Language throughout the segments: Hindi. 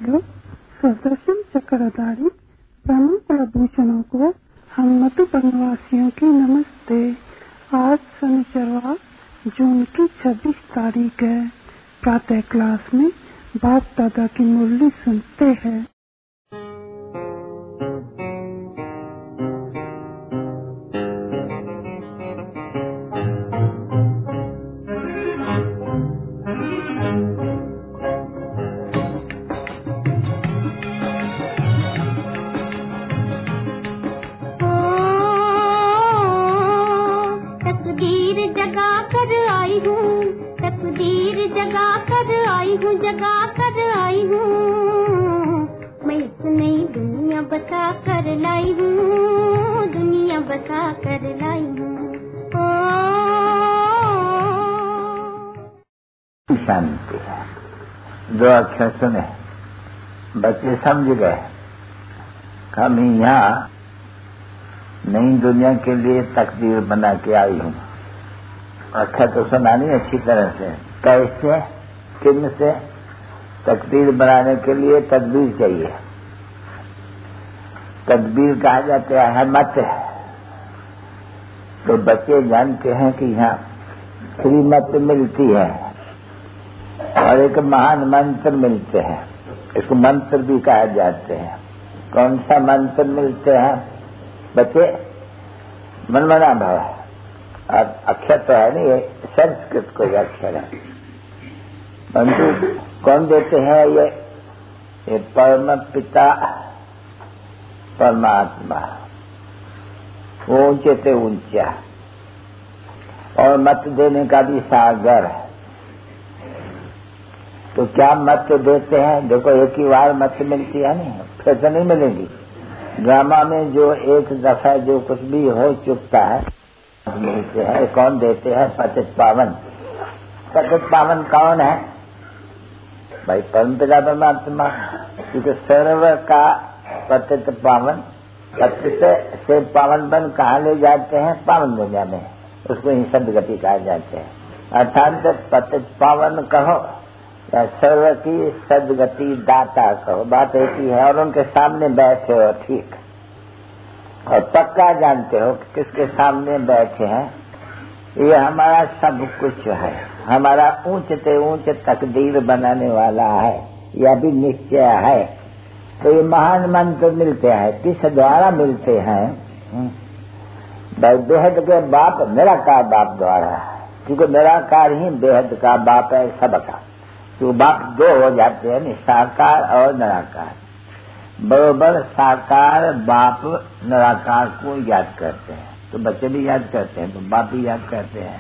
वालों, सुदर्शन चक्रधारी ब्रह्म कुलभूषणों को हम मधुबनवासियों की नमस्ते। आज शनिचरवार जून की 26 तारीख है। प्रातः क्लास में बाप दादा की मुरली सुनते हैं। जगा कर आई हूँ, मैं इस नई दुनिया बसा कर लाई हूँ, दुनिया बसा कर लाई हूँ। शांति है। दो अक्षर सुने, बच्चे समझ गए। हम यहाँ नई दुनिया के लिए तकदीर बना के आई हूँ। अक्षर तो सुना नहीं अच्छी तरह से। कैसे, किन से? तकदीर बनाने के लिए तदबीर चाहिए। तदबीर कहा जाता है मत। तो बच्चे जानते हैं कि यहाँ श्रीमत मिलती है और एक महान मंत्र मिलते हैं। इसको मंत्र भी कहा जाते हैं। कौन सा मंत्र मिलते हैं बच्चे? मनमना भाव। और अक्षर तो है नहीं, ये संस्कृत कोई अक्षर है। परंतु कौन देते हैं? ये परम पिता परमात्मा, ऊंचे से ऊंचा। और मत देने का भी सागर है। तो क्या मत देते हैं? देखो, एक ही बार मत मिलती है नहीं, फिर तो नहीं मिलेगी। ड्रामा में जो एक दफा जो कुछ भी हो चुकता है मिलते हैं। कौन देते हैं? पतित पावन। पतित पावन कौन है भाई? परम पिता परमात्मा। क्योंकि सर्व का पतित पावन, पतित से पावन बन कहाँ ले जाते हैं? पावन दुनिया में। उसको ही सदगति कहा जाते हैं। अर्थात पतित पावन कहो या सर्व की सदगति दाता कहो, बात एक ही है। और उनके सामने बैठे हो, ठीक, और पक्का जानते हो कि किसके सामने बैठे हैं। ये हमारा सब कुछ है, हमारा ऊंचते ऊंच तकदीर बनाने वाला है, यह भी निश्चय है। तो ये महान मंत्र मिलते हैं। किस द्वारा मिलते हैं? बेहद के बाप, निराकार बाप द्वारा। क्योंकि निराकार ही बेहद का बाप है सबका। तो बाप दो हो जाते हैं, साकार और निराकार। बरोबर साकार बाप निराकार को याद करते हैं। तो बच्चे भी याद करते हैं, तो बाप भी याद करते हैं।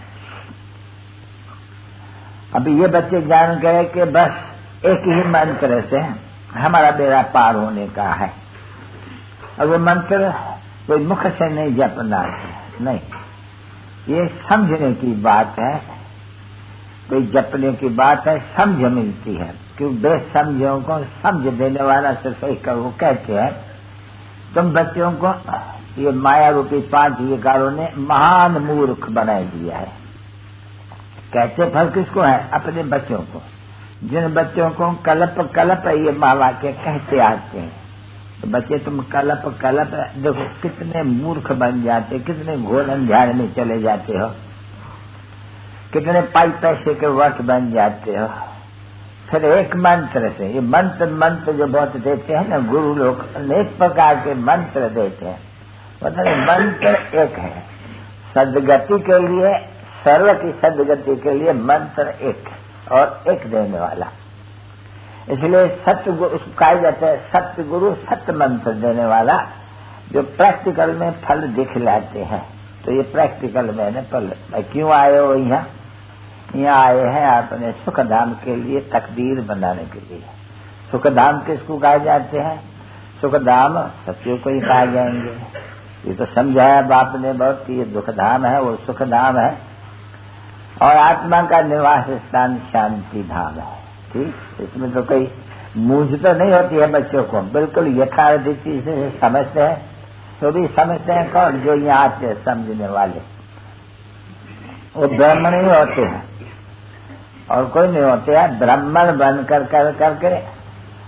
अभी ये बच्चे जान गए कि बस एक ही मंत्र से हमारा बेड़ा पार होने का है। और वो मंत्र कोई मुख से नहीं जपना है, नहीं, ये समझने की बात है। कोई जपने की बात है, समझ मिलती है। क्योंकि बेसमझों को समझ देने वाला सिर्फ एक वो कहते हैं, तुम बच्चों को ये माया रूपी 5 विकारों ने महान मूर्ख बना दिया है। कहते फल किसको है? अपने बच्चों को। जिन बच्चों को कलप कलप ये माँ वाक्य कहते आते हैं, तो बच्चे तुम कलप कलप देखो कितने मूर्ख बन जाते, कितने घोर अंधारे में चले जाते हो, कितने पाई पैसे के वश बन जाते हो। फिर एक मंत्र से, ये मंत्र जो बहुत देते हैं ना गुरु लोग, अनेक प्रकार के मंत्र देते हैं। मतलब मंत्र एक है सदगति के लिए, सर्व की सदगति के लिए मंत्र एक और एक देने वाला। इसलिए सत्य उसको कहा जाता है सत्य गुरु, सत्य मंत्र देने वाला, जो प्रैक्टिकल में फल दिखलाते हैं। तो ये प्रैक्टिकल में न फल। क्यों आए हो यहाँ? यहाँ आए हैं अपने सुखधाम के लिए, तकदीर बनाने के लिए। सुखधाम किसको कहा जाते हैं? सुखधाम सत्यों को ही कहा जाएंगे। ये तो समझाया बाप ने बहुत कि ये दुखधाम है, वो सुखधाम है। और आत्मा का निवास स्थान शांति धाम है। ठीक, इसमें तो कोई मूझ तो नहीं होती है बच्चों को, बिल्कुल यथार्थ चीज से समझते हैं। तो भी समझते हैं कौन? जो यहाँ आते हैं समझने वाले। वो ब्राह्मण ही होते हैं और कोई नहीं होते हैं। ब्राह्मण बन करके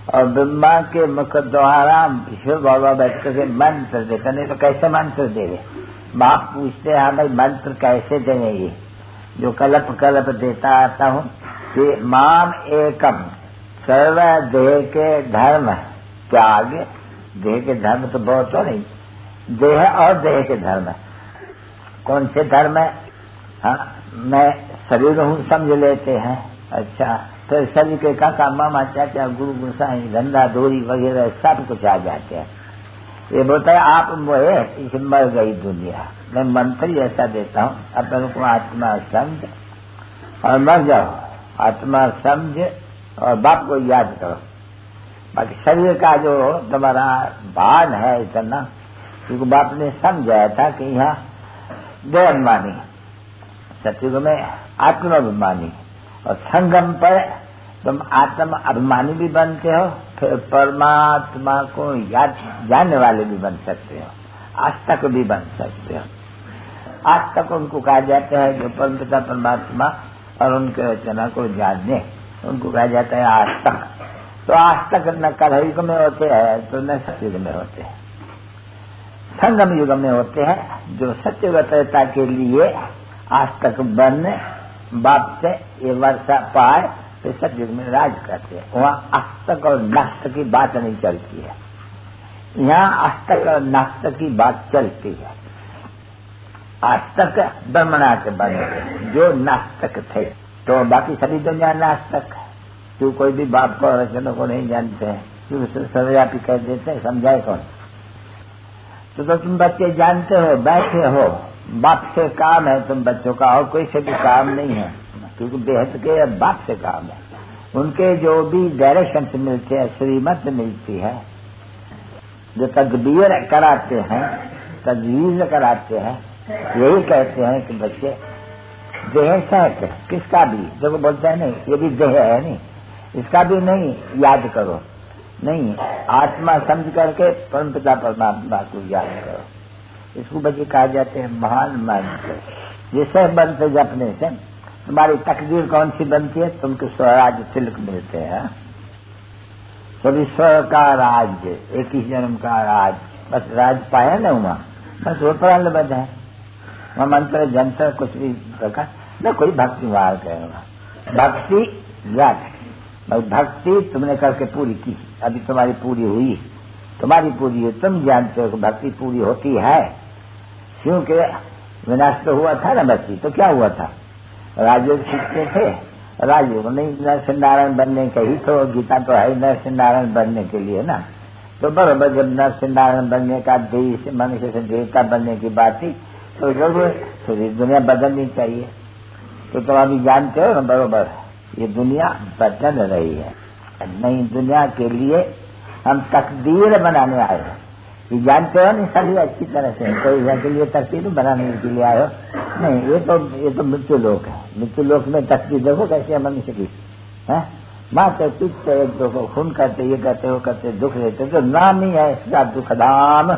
और ब्रह्मा के मुख द्वारा शिव बाबा बैठ करके मंत्र देते, नहीं तो कैसे मंत्र देवे। बाप पूछते हैं हाँ भाई मंत्र कैसे देंगे, ये जो कल्प कल्प देता आता हूँ कि माम एकम सर्व देह के धर्म त्याग। देह के धर्म तो बहुत हो नहीं, देह और देह के धर्म कौन से धर्म है? हाँ, मैं शरीर हूँ समझ लेते हैं। अच्छा, तो शरीर के का मामा चाचा गुरु गुसाई धंधा धोरी वगैरह सब कुछ आ जाते हैं। ये बोलता है आप मोहे इसे मर गई दुनिया। मैं मंत्र ही ऐसा देता हूँ, अपन को आत्मा समझ और मर जाओ, आत्मा समझ और बाप को याद करो। बाकी शरीर का जो तुम्हारा भान है इतना, क्योंकि बाप ने समझाया था कि यहाँ दो अभिमानी, सतयुग में आत्माभिमानी, और संगम पर तुम आत्मा अभिमानी भी बनते हो, फिर परमात्मा को याद जानने वाले भी बन सकते हो, आज तक भी बन सकते हो। आज तक उनको कहा जाता है जो परमपिता परमात्मा और उनके रचना को जानने, उनको कहा जाता है आज तक। तो आज तक न कलयुग में होते हैं तो न सतयुग में होते हैं, संगम युग में होते हैं। जो सत्यवतता के लिए आज तक बनने बाप से ये वर्षा पाए तो सतयुग में राज करते हैं। वहाँ आस्तक और नास्तिक की बात नहीं चलती है, यहाँ आस्तक और नास्तिक की बात चलती है। आस्तक ब्रह्मणा के बने जो नास्तिक थे, तो बाकी सभी दुनिया नास्तिक। तू कोई भी बाप को रचनों को नहीं जानते हैं, क्यों सर्वव्यापी कह देते हैं, समझाए कौन? तो तुम बच्चे जानते हो, बैठे हो, बाप से काम है तुम बच्चों का, और कोई से भी काम नहीं है, क्योंकि बेहद के बाप से काम है। उनके जो भी डायरेक्शन मिलते हैं, श्रीमत मिलती है, जो तदबीर कराते हैं, तजवीज कराते हैं, यही कहते हैं कि बच्चे देह सहित किसका भी, जो बोलते हैं नहीं ये भी देह है, नहीं इसका भी नहीं याद करो, नहीं आत्मा समझ करके परमपिता परमात्मा को याद करो। इसको बच्चे कहा जाते हैं महान मंत्र। जिसे मंत्र जपने से तुम्हारी तकदीर कौन सी बनती है? तुमको स्वराज तिलक मिलते हैं। सभी स्वर का राज्य, एक ही जन्म का राज, बस राज पाया न हुआ, बस वो प्राणबद्ध है। वह मंत्र जंतर कुछ भी रखा न, कोई भक्ति मार्ग करेगा। भक्ति याद, भाई भक्ति तुमने करके पूरी की, अभी तुम्हारी पूरी हुई, तुम्हारी पूरी हुई, तुम जानते हो कि भक्ति पूरी होती है। क्योंकि विनाश तो हुआ था ना भक्ति, तो क्या हुआ था? राजयोग सीखते थे, राजयोग नहीं नरसिंह नारायण बनने का ही तो, गीता तो है नरसिंह नारायण बनने के लिए ना। तो बराबर जब नरसिंह नारायण बनने का, देश मनुष्य से देवता बनने की बात थी, तो जरूर थोड़ी दुनिया बदलनी चाहिए। तो तुम अभी जानते हो ना बरोबर, ये दुनिया बदल रही है। नई दुनिया के लिए हम तकदीर बनाने आए हैं, ये जानते हो नहीं सभी अच्छी तरह से। कोई के लिए तकदीर बनाने के लिए आए हो नहीं, ये तो मृत्यु लोक है। मृत्यु लोक में तकदीर देखो कैसे है मनुष्य की है। माते पिछते एक दो को खून करते, ये करते वो करते, दुख लेते, तो नाम ही है इसका दुखधाम।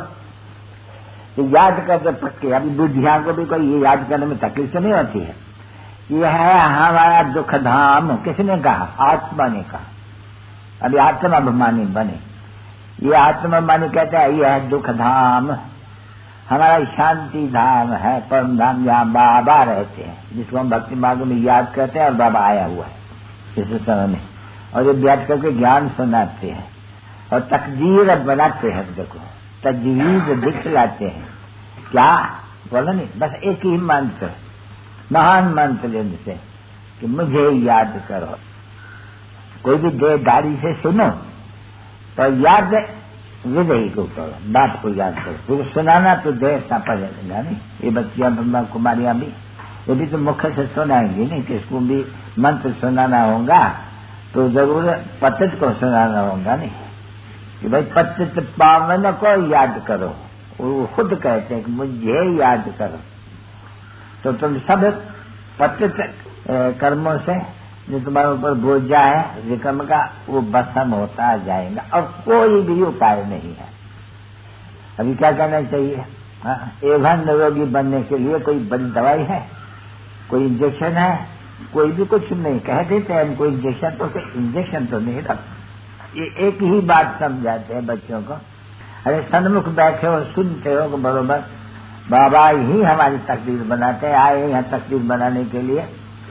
तो याद करके पक्के, अभी बुद्धिया को भी कोई ये याद करने में तकलीफ तो नहीं होती है। ये है हमारा दुख धाम। किसने कहा? आत्मा ने कहा। अभी आत्माभिमानी बने, ये आत्माभिमानी कहता है ये है दुख धाम, हमारा शांति धाम है, परम धाम, जहाँ बाबा रहते हैं, जिसको हम भक्ति मार्ग में याद करते हैं, और बाबा आया हुआ है इस समय में, और ये बैठ करके ज्ञान सुनाते हैं और तकदीर बनाते हैं। देखो तजवीज दिखलाते हैं, क्या बोला नहीं, बस एक ही मंत्र, महान मंत्र जिनसे कि मुझे याद करो। कोई भी देहधारी से सुनो तो याद विजयी को करो, बात को याद करो, फिर सुनाना तो देह सा पड़ेगा नहीं। ये बच्चियां ब्रह्मा कुमारियां भी, ये भी तो मुख से सुनाएंगी नहीं, किसको भी मंत्र सुनाना होगा तो जरूर पतित को सुनाना होगा नहीं, कि भाई पतित पावन को याद करो। वो खुद कहते हैं कि मुझे याद करो। तो तुम सब पतित कर्मों से जो तुम्हारे ऊपर बोझा है विक्रम का, वो भस्म होता जाएगा, और कोई भी उपाय नहीं है। अभी क्या करना चाहिए? एवं निरोगी बनने के लिए कोई बड़ी दवाई है, कोई इंजेक्शन है, कोई भी कुछ नहीं। कह देते हैं कोई इंजेक्शन, तो इंजेक्शन तो नहीं रख, ये एक ही बात समझाते हैं बच्चों को। अरे सन्मुख बैठे हो, सुनते हो बरोबर, बाबा ही हमारी तकदीर बनाते हैं, आए यहाँ तकदीर बनाने के लिए,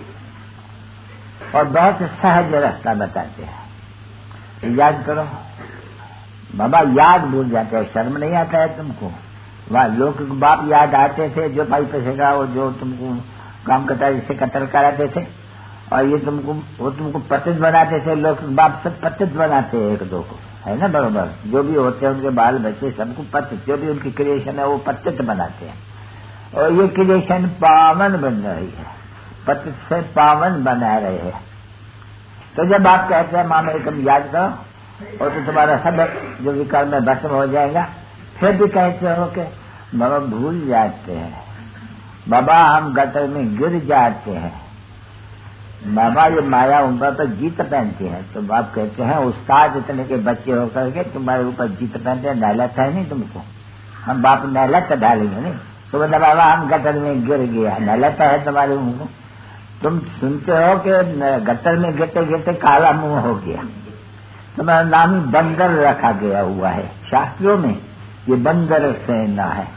और बहुत सहज रास्ता बताते हैं। याद करो बाबा, याद भूल जाते हैं, शर्म नहीं आता है तुमको? वहाँ लोग बाप याद आते थे, जो भाई पैसे का वो जो तुमको काम करता जिससे कत्ल कराते थे, और ये तुमको पतित बनाते थे। लोग बाप सब पतित बनाते हैं एक दो को, है ना बरोबर? जो भी होते हैं उनके बाल बच्चे सबको पतित, जो भी उनकी क्रिएशन है वो पतित बनाते हैं, और ये क्रिएशन पावन बन रही है, पतित से पावन बना रहे हैं। तो जब आप कहते हैं माँ मेरे कम याद करो, और तो तुम्हारा सब जो विकर्म में भस्म हो जाएगा, फिर भी कहते हो कि बाबा भूल जाते हैं, बाबा हम गटर में गिर जाते हैं, बाबा ये माया ऊपर पर जीत पहनती है। तो बाप कहते हैं उस्ताद इतने के बच्चे होकर के तुम्हारे ऊपर जीत पहनते हैं, नहलत है नहीं तुमको? हम बाप नहलत डालेंगे नहीं? तो बोला बाबा हम गटर में गिर गया, नहलत है तुम्हारे मुंह को? तुम सुनते हो कि गटर में गिरते गिरते काला मुंह हो गया, तुम्हारा नाम ही बंदर रखा गया हुआ है शास्त्रों में, ये बंदर सेना है।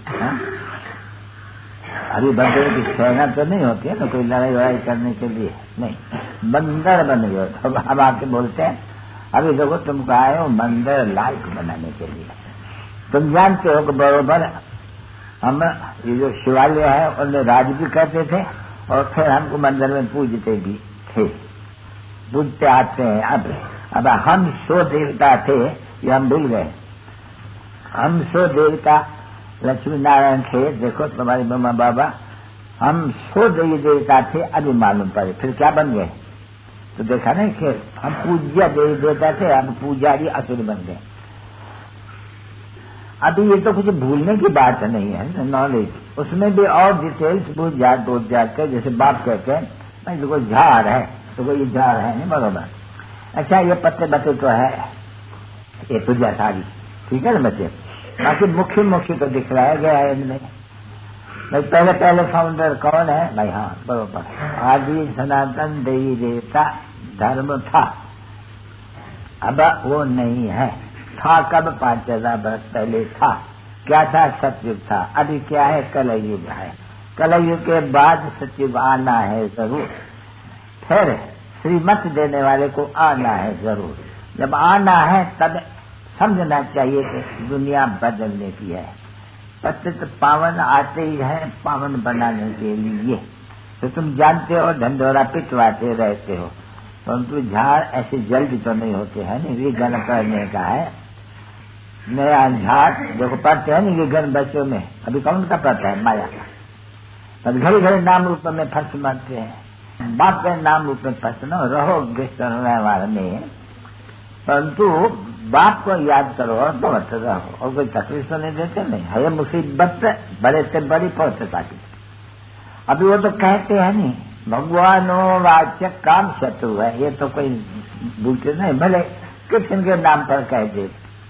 अभी बंदर की सेना तो नहीं होती है ना कोई लड़ाई वड़ाई करने के लिए, नहीं, बंदर बन गए। तो हम आके बोलते हैं अभी देखो तुमको आए हो बंदर लायक बनाने के लिए। तुम जानते हो कि बरोबर हम ये जो शिवालय है उनमें राज भी करते थे, और फिर हमको मंदिर में पूजते भी थे, पूजते आते हैं। अब हम 100 देवता थे, ये हम भूल गए। हम 100 देवता लक्ष्मी नारायण थे, देखो तुम्हारे मम्मा बाबा, हम 100 देवी देवता थे, अभी मालूम पड़े फिर क्या बन गए। तो देखा नहीं कि हम पूज्य देवी देवता थे, हम पुजारी असुर बन गए। अभी ये तो कुछ भूलने की बात नहीं है, नॉलेज उसमें भी और डिटेल्स भूल जाते, जैसे बाप कहते हैं भाई देखो झाड़ है, तो ये झाड़ है नहीं बरोबर, अच्छा ये पत्ते बत्ते तो है, ये पूजा सारी ठीक है ना बच्चे, बाकी मुख्य तो दिखलाया गया है इनमें। भाई पहले फाउंडर कौन है भाई? हाँ बरोबर, आदि सनातन देवी देवता धर्म था, अब वो नहीं है। था कब? 5000 वर्ष पहले था। क्या था? सतयुग था। अभी क्या है? कलयुग है। कलयुग के बाद सतयुग आना है जरूर, फिर श्रीमत देने वाले को आना है जरूर। जब आना है तब समझना चाहिए कि दुनिया बदलने की है। पतित पावन आते ही है पावन बनाने के लिए। तो तुम जानते हो ढंढोरा पिटवाते रहते हो, परंतु झाड़ ऐसे जल्दी तो नहीं होते हैं नहीं, विघन करने का है। नया झाड़ देखो पढ़ते हैं नहीं विघन बच्चों में, अभी कौन का पढ़ता है? माया का। अब घड़ी घड़ी नाम रूप में फंस मारते हैं, बाप के नाम रूप में फंसना रहो व्यवहार में, परंतु बाप को याद करो और बहुत रहो, और कोई तकलीफ तो नहीं देते नहीं है। मुसीबत बड़े से बड़ी पहुंचता की। अभी वो तो कहते हैं नहीं भगवानो वाच्य काम शत्रु है, ये तो कोई भूलते नहीं, भले कृष्ण के नाम पर कह दे,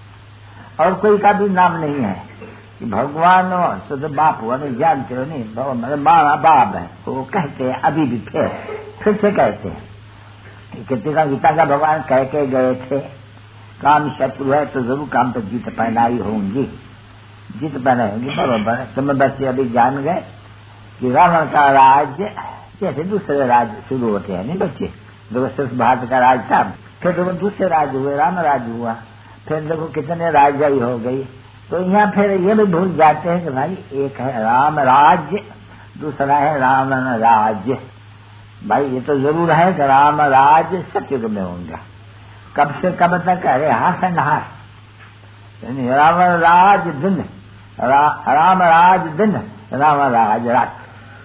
और कोई का भी नाम नहीं है कि भगवानो तो बाप हुआ नहीं, जानते हो नहीं, माँ बाप है तो वो कहते हैं अभी भी फिर से कहते हैं। कितने का गीता का भगवान कह के गए थे काम शत्रु है तो जरूर काम पर जीत पहनाई होंगी, जीत पहनाई होंगी बरोबर। तुम्हें बच्चे अभी जान गए कि रावण का राज्य जैसे दूसरे राज्य शुरू होते हैं नहीं बच्चे, देखो सिर्फ भारत का राज था, फिर देखो दूसरे राज्य हुए, राम राज्य हुआ, फिर देखो कितने राजाई हो गई। तो यहाँ फिर ये भी भूल जाते हैं कि भाई एक है राम राज्य, दूसरा है रावण राज्य। भाई ये तो जरूर है कि राम राज्य सतयुग में होंगे, कब से कब तक? अरे हाथ एंड हाथ, रावण राज दिन, राम राज दिन, रावण राज रात।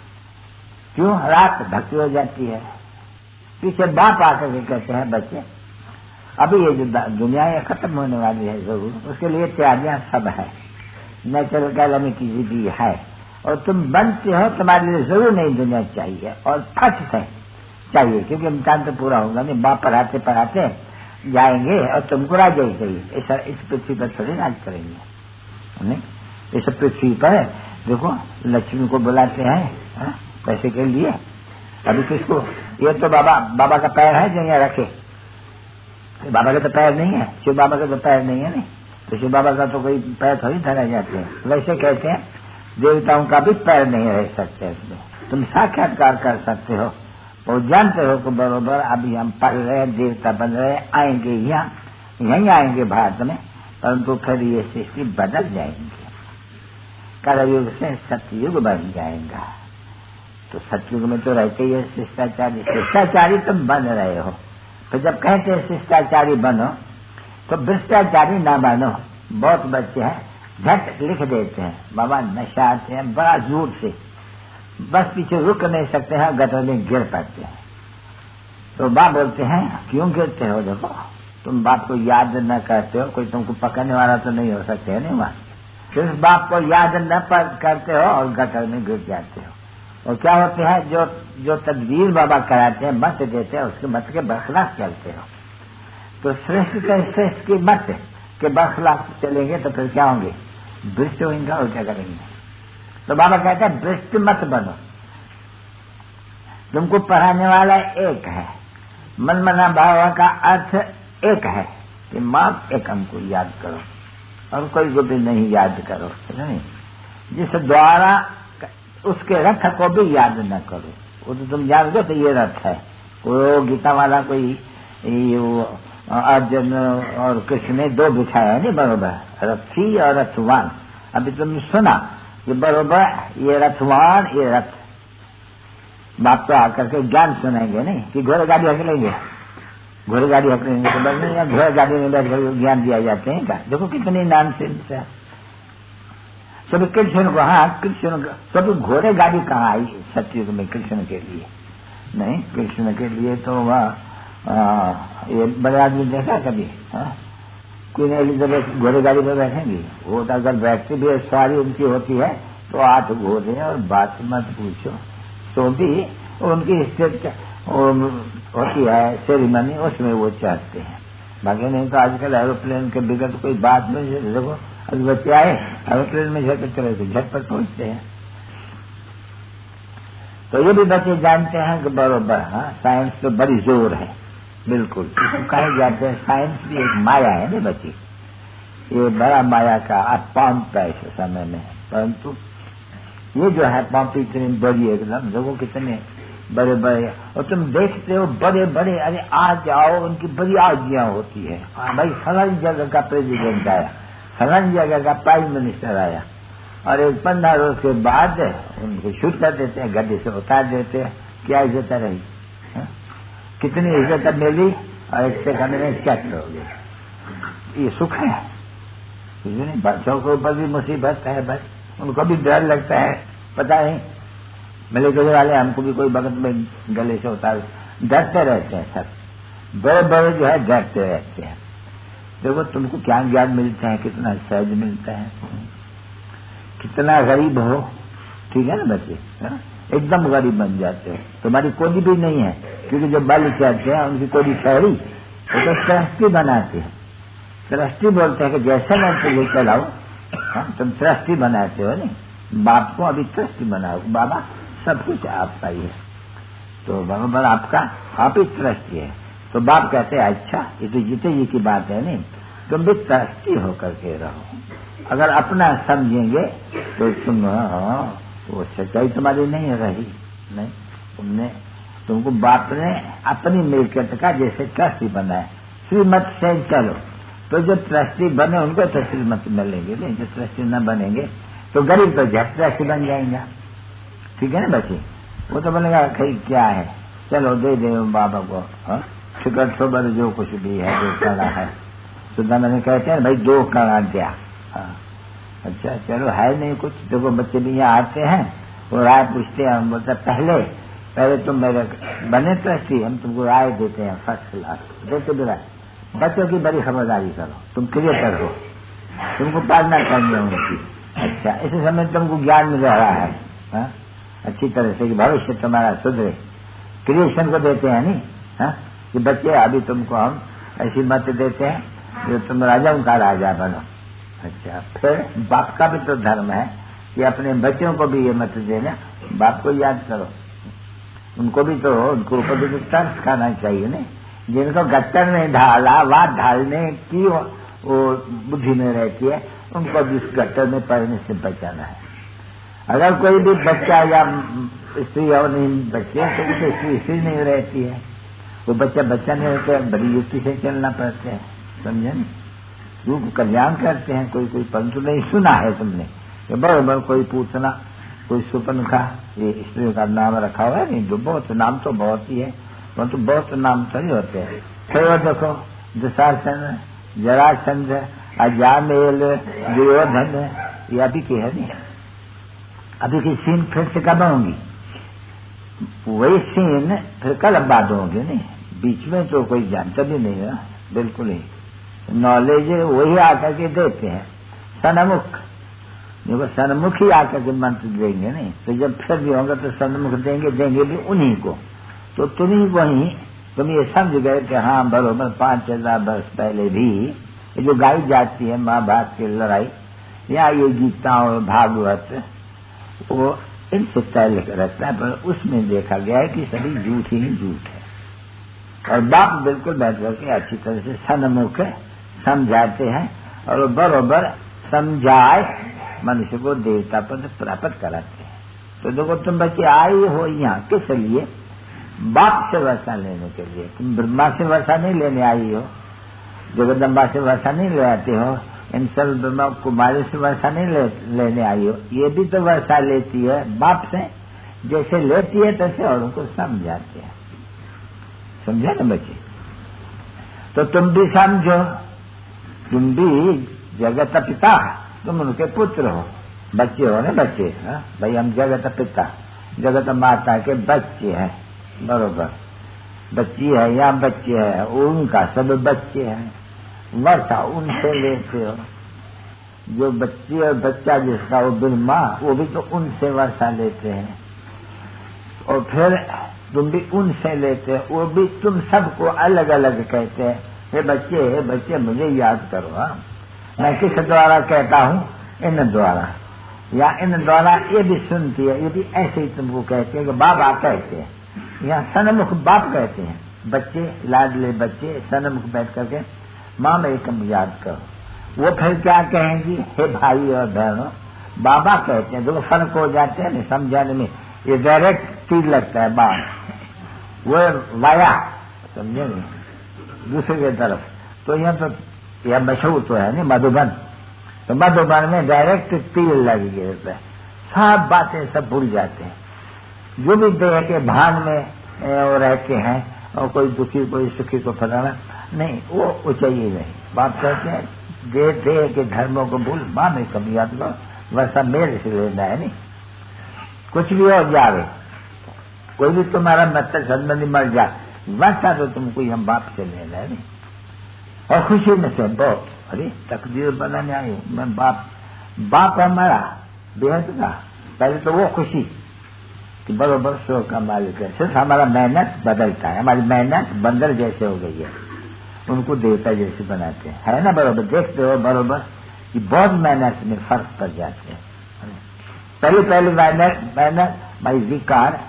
क्यों रात भक्ति हो जाती है? पीछे बाप आकर के कहते हैं बच्चे अभी ये जो दुनिया है खत्म होने वाली है जरूर, उसके लिए तैयारियां सब है, नेचुरल कैलेमिटी भी है, और तुम बनते हो, तुम्हारे लिए जरूर नई दुनिया चाहिए और फट से चाहिए, क्योंकि इम्तिहान तो पूरा होगा नहीं, बाप पढ़ाते पढ़ाते जाएंगे और तुमको राज ही चाहिए। इस पृथ्वी पर थोड़ी राज करेंगे नहीं, इस पृथ्वी पर देखो लक्ष्मी को बुलाते हैं पैसे के लिए, अभी किसको? ये तो बाबा का पैर है जो यहाँ रखे, बाबा के तो पैर नहीं है, शिव बाबा के तो पैर नहीं है, नहीं तो शिव बाबा का तो कोई पैर थोड़ी धरा जाते हैं। वैसे कहते हैं देवताओं का भी पैर नहीं रह सकते इसमें। तुम साक्षात्कार कर सकते हो और जानते हो कि बरोबर अभी हम पढ़ रहे हैं, देवता बन रहे हैं, आएंगे यहाँ, यहीं आएंगे भारत में, परंतु फिर ये सृष्टि बदल जाएंगे, कलयुग से सतयुग बन जाएगा। तो सतयुग में तो रहते ही है शिष्टाचारी, शिष्टाचारी तुम बन रहे हो। तो जब कहते हैं शिष्टाचारी बनो तो भ्रष्टाचारी ना बनो। बहुत बच्चे हैं झट लिख देते हैं बाबा नशाते हैं बड़ा जोर से, बस पीछे रुक नहीं सकते हैं, गटर में गिर पड़ते हैं। तो बाप बोलते हैं क्यों गिरते हो? देखो तुम बाप को याद न करते हो, कोई तुमको पकड़ने वाला तो नहीं हो सकते है, नहीं वहां सिर्फ बाप को याद न करते हो और गटर में गिर जाते हो। और क्या होते हैं जो तदबीर बाबा कराते हैं, मत देते हैं, उसके मत के बरखलाफ चलते हो। तो श्रेष्ठ श्रेष्ठ की मत के बरखलाफ चलेंगे तो फिर क्या होंगे? भ्रष्ट होंगे और क्या करेंगे? तो बाबा कहते हैं भ्रष्ट मत बनो, तुमको पढ़ाने वाला एक है, मन मना भाव का अर्थ एक है कि मां एकम को याद करो और कोई को भी नहीं याद करो, नहीं जिस द्वारा उसके रथ को भी याद न करो। वो तो तुम जान दो तो ये रथ है, वो गीता वाला कोई अर्जुन और कृष्ण ने दो बिछाया है नहीं बरोबर, रथी और रथवान। अभी तुमने सुना कि बरोबर ये रथवान ये रथ, बाप तो आकर के ज्ञान सुनाएंगे नहीं कि घोड़े गाड़ी हक लेंगे, घोड़े गाड़ी हक लेंगे तो बस नहीं, घोड़े गाड़ी में बैठ कर ज्ञान दिया जाते हैं क्या? देखो कितनी नॉनसेंस है। सभी कृष्ण को, हाँ कृष्ण को, सभी घोड़े गाड़ी कहाँ आई सतयुग में कृष्ण के लिए? नहीं, कृष्ण के लिए तो वह ये बड़े आदमी देखा कभी? क्वीन एलिजाबेथ घोड़े गाड़ी पर बैठेंगी? वो तो अगर बैठती भी सवारी उनकी होती है तो 8 घोड़े और बात मत पूछो। तो भी उनकी स्टेट होती है सेरेमनी, उसमें वो चढ़ते हैं। बाकी नहीं तो आजकल एरोप्लेन के बिगड़ कोई बात नहीं। देखो अभी बच्चे आए एरोप्लेन में झटपट चले थे, झटपट पहुंचते हैं। तो ये भी बच्चे जानते हैं कि बरोबर हाँ साइंस तो बड़ी जोर है, बिल्कुल कहे जाते हैं साइंस भी एक माया है ना बच्चे, ये बड़ा माया का पंप है इस समय में। परंतु ये जो है पंप इतनी बड़ी एकदम, देखो कितने बड़े बड़े, और तुम देखते हो बड़े बड़े, अरे आ जाओ उनकी बड़ी आज्ञा होती है। भाई फलानी जगह का प्रेसिडेंट आया, फलानी जगह का प्राइम मिनिस्टर आया, और एक 15 रोज के बाद उनको शूट कर देते हैं, गड्ढे से उतार देते हैं। क्या इज्जत रही? कितनी इज्जत मिली और 1 सेकंड में क्या हो गई? ये सुख है? नहीं, बच्चों के ऊपर भी मुसीबत है भाई, उनको भी डर लगता है। पता नहीं मिले गले वाले हमको भी कोई बगत में गले से उतार, डरते रहते हैं सब, बड़े बड़े जो है डरते रहते हैं। देखो तुमको क्या ज्ञान मिलता है, कितना सहज मिलता है, कितना गरीब हो, ठीक है ना बच्चे, एकदम गरीब बन जाते हो। तुम्हारी कोडी भी नहीं है, क्योंकि जो बल चढ़ते हैं उनकी कोडी शहरी, वो तो सृष्टि बनाते हैं। सृष्टि बोलते हैं कि जैसे मैं तुझे चलाऊ, तुम सृष्टि बनाते हो नहीं, बाप को अभी सृष्टि बनाओ, बाबा सब कुछ आपका ही है, तो बराबर आपका आप ही सृष्टि है। तो बाप कहते हैं अच्छा ये तो जीते जी की बात है नहीं, तुम भी सृष्टि होकर के रहो। अगर अपना समझेंगे तो तुम वो सच्चाई तुम्हारी नहीं रही, नहीं तुमको बाप ने अपनी मिल्कियत का जैसे ट्रस्टी बनाया, श्रीमत से चलो, तो जो ट्रस्टी बने उनको तो श्रीमत मिलेंगे, नहीं जो ट्रस्टी न बनेंगे तो गरीब तो झट ट्रस्टी बन जाएंगे, ठीक है ना बच्चे। वो तो बोलेगा कहीं क्या है, चलो दे दे बाबा को टिकट सोबर जो कुछ भी है, जो कड़ा है। सुधा मैंने कहते हैं भाई 2 कड़ा दिया, अच्छा चलो है नहीं कुछ। देखो बच्चे भी यहाँ आते हैं, वो राय पूछते हैं, हम बोलते पहले तुम मेरे बने ट्रस्टी, हम तुमको राय देते हैं फर्स्ट क्लास, देते भी राय। बच्चों की बड़ी खबरदारी करो, तुम क्रिएटर हो, तुमको पालना चाहिए उनकी। अच्छा इसी समय तुमको ज्ञान मिल रहा है अच्छी तरह से कि भविष्य तुम्हारा सुधरे, क्रिएशन को देते हैं नहीं कि बच्चे अभी तुमको हम ऐसी मत देते हैं जो तुम राजाओं का राजा बनो। अच्छा फिर बाप का भी तो धर्म है कि अपने बच्चों को भी ये मत देना, बाप को याद करो, उनको भी तो उनको ऊपर भी तो तरस खाना चाहिए नहीं जिनको गट्टर में ढाला बात ढालने की वो बुद्धि में रहती है, उनको भी उस गट्टर में पड़ने से बचाना है। अगर कोई भी बच्चा या स्त्री और नहीं बच्चे तो उसे स्त्री नहीं रहती है, वो बच्चा नहीं रहता, बड़ी युक्ति से चलना पड़ता है, समझे न? लोग कल्याण करते हैं कोई परंतु नहीं सुना है तुमने कि बराबर कोई पूछना कोई सुपनखा ये स्त्रियों का नाम रखा हुआ है नहीं, जो बहुत नाम तो बहुत ही है, परंतु बहुत नाम थोड़ी होते हैं। फिर देखो दुशासन, जरासंध, अजामेल, दुर्योधन, ये अभी की है नहीं, अभी की सीन फिर से कब होंगी? वही सीन फिर कल बाद होंगे नहीं, बीच में तो कोई जानता भी नहीं है, बिल्कुल ही नॉलेज वही आकर के देते हैं। सन्मुख देखो, सन्मुख ही आकर के मंत्र देंगे नहीं, तो जब फिर भी होगा तो सन्मुख देंगे भी उन्हीं को। तो तुम्ही को ही तुम ये समझ गए कि हाँ बरोबर 5000 वर्ष पहले भी ये जो गाई जाती है महाभारत की लड़ाई या ये गीता और भागवत वो इनसे तय रहता है, पर उसमें देखा गया है कि सभी झूठ ही झूठ है। और बाप बिल्कुल बैठ करके अच्छी तरह से सन्मुख समझाते हैं और बरोबर समझाए मनुष्य को देवता पद प्राप्त कराते हैं। तो देखो तुम बच्चे आई हो यहाँ किस लिए? बाप से वर्षा लेने के लिए। तुम ब्रह्मा से वर्षा नहीं लेने आई हो, जगदम्बा से वर्षा नहीं ले आते हो, इन सब ब्रह्मा कुमारी से वर्षा नहीं लेने आई हो। ये भी तो वर्षा लेती है बाप से, जैसे लेती है तैसे और उनको समझाते हैं। समझे ना बच्चे? तो तुम भी समझो, तुम भी जगत पिता, तुम उनके पुत्र हो, बच्चे हो ना बच्चे। भाई हम जगत पिता जगत माता के बच्चे हैं, बरोबर बच्ची है या बच्चे है, उनका सब बच्चे हैं, वर्षा उनसे लेते हो। जो बच्ची और बच्चा जिसका वो ब्रह्मा, वो भी तो उनसे वर्षा लेते हैं, और फिर तुम भी उनसे लेते हो, वो भी तुम सबको अलग अलग कहते हैं, हे बच्चे मुझे याद करो। मैं किस द्वारा कहता हूँ? इन द्वारा, या इन द्वारा ये भी सुनती है, ये भी ऐसे ही तुमको कहते हैं कि बाबा कहते हैं, यहाँ सन्मुख बाप कहते हैं। बच्चे लाडले बच्चे सन्मुख बैठ करके माँ मेरी कम याद करो। वो फिर क्या कहेंगी? हे भाई और बहनों, बाबा कहते हैं। दो फर्क हो जाते हैं ना समझाने में, ये डायरेक्ट तीर लगता है बाप, वो वाया, समझे नहीं, दूसरे की तरफ। तो यहाँ तो यह मशहूर तो है नहीं मधुबन, तो मधुबन में डायरेक्ट तीर लग गए, सब बातें सब भूल जाते हैं। जो भी देह के भान में रहते हैं, और कोई दुखी कोई सुखी को फलाना नहीं, वो चाहिए नहीं। बाप कहते हैं देह के धर्मों को भूल, माँ में कभी याद करो, वर्षा मेरे से लेना है नहीं। कुछ भी हो जावे, कोई भी तुम्हारा मतलब संबंधी मर जाए, वर्षा तो तुमको हम बाप से लेना है नहीं। और खुशी में से बहुत, अरे तकदीर बनाने आई हूँ मैं, बाप हमारा बेहद का। पहले तो वो खुशी कि बरोबर शो का मालिक है, सिर्फ हमारा मेहनत बदलता है, हमारी मेहनत बंदर जैसे हो गई है, उनको देवता जैसे बनाते हैं, है ना? बरोबर देखते हो बरोबर कि बहुत मेहनत में फर्क पड़ जाते हैं। पहले मेहनत भाई विकार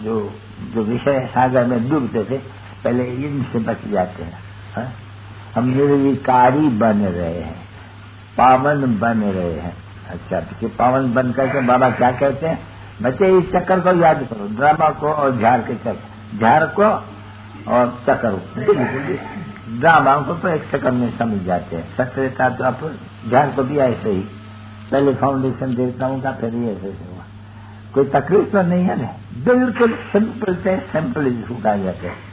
जो विषय सागर में डूबते थे, पहले इनसे बच जाते हैं। हम निर्विकारी बन रहे हैं, पावन बन रहे हैं। अच्छा, तो पावन बन करके बाबा क्या कहते हैं? बच्चे इस चक्कर को याद करो, ड्रामा को और झाड़ के चक्कर, झाड़ को और चक्कर को। ड्रामा को तो एक चक्कर में समझ जाते हैं, सत्यता तो आप झाड़ को भी ऐसे ही, पहले फाउंडेशन देवताओं का, फिर ये ऐसे हुआ। कोई तकलीफ तो नहीं है ना, बिल्कुल सिंपल से सिंपल उठा जाते हैं।